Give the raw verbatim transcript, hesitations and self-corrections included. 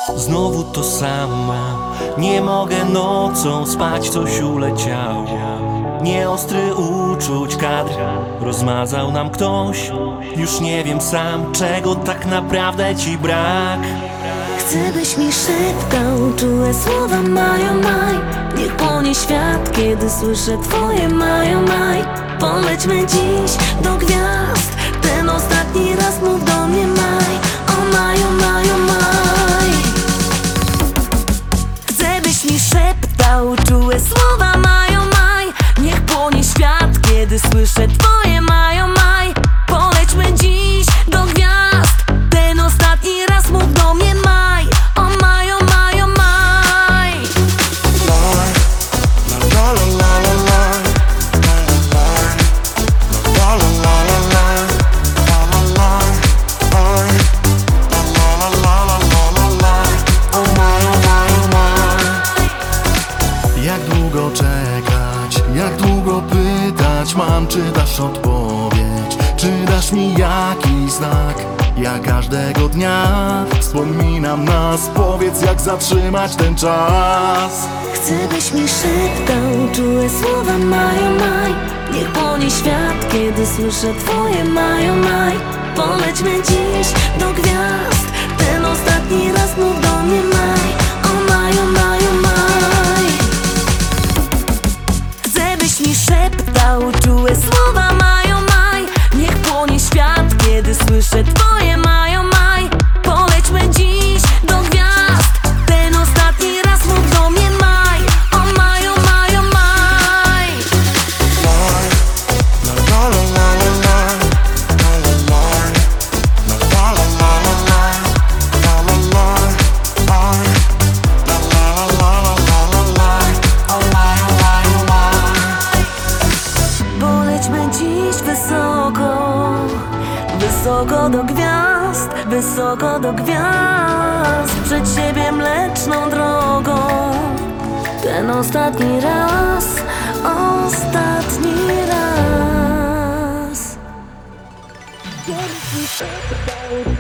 Znowu to samo, nie mogę nocą spać, coś uleciało. Nieostry uczuć kadr rozmazał nam ktoś. Już nie wiem sam, czego tak naprawdę ci brak. Chcę, byś mi szeptał czułe słowa mają maj. Niech płonie świat, kiedy słyszę twoje mają maj. Polećmy dziś do gwiazd, ten ostatni raz mów do mnie maj. O mają, mają maj. Chcę, byś mi szeptał czułe słowa mają maj. Niech płonie świat, kiedy słyszę twoje mają maj. Polećmy dziś do gwiazd, ten ostatni raz mów do mnie maj. O mają, mają maj. Jak długo czekać, jak długo pytać mam, czy dasz odpowiedź, czy dasz mi jakiś znak. Ja każdego dnia wspominam nas, powiedz jak zatrzymać ten czas. Chcę, byś mi szeptał czułe słowa mają maj. Niech płonie świat, kiedy słyszę twoje mają maj. Polećmy dziś do gwiazd, ten ostatni raz mów do mnie maj. O mają, mają maj. Chcę, byś mi szeptał czułe słowa mają maj. Niech płonie świat, kiedy słyszę twoje mają maj. Polećmy dziś do gwiazd, ten ostatni raz mów do mnie maj. O mają, mają maj. Polećmy dziś wysoko, wysoko do gwiazd, wysoko do gwiazd. Przed siebie mleczną drogą, ten ostatni raz, ostatni raz.